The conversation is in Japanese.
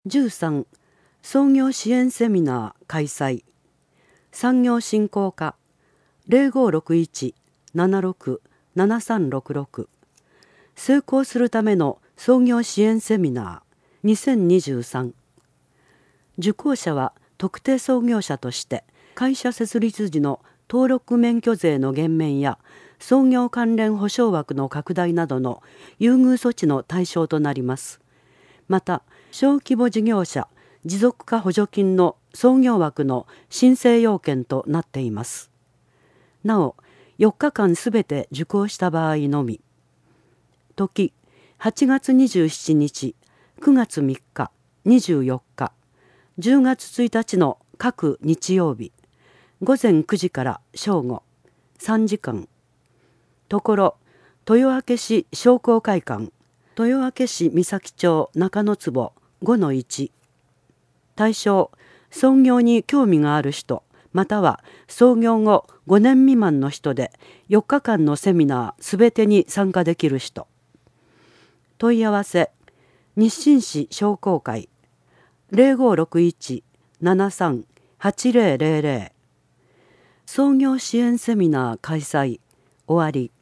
13創業支援セミナー開催。産業振興課 0561-76-7366 成功するための創業支援セミナー2023。受講者は特定創業者として会社設立時の登録免許税の減免や創業関連保証枠の拡大などの優遇措置の対象となります。また小規模事業者持続化補助金の創業枠の申請要件となっています。なお4日間すべて受講した場合のみ。時8月27日、9月3日、24日、10月1日の各日曜日、午前9時から正午、3時間。ところ、豊明市商工会館、豊明市三崎町中野坪 5-1。対象、創業に興味がある人、または創業後5年未満の人で4日間のセミナーすべてに参加できる人。問い合わせ、日清市商工会 0561-73-8000。創業支援セミナー開催。終わり。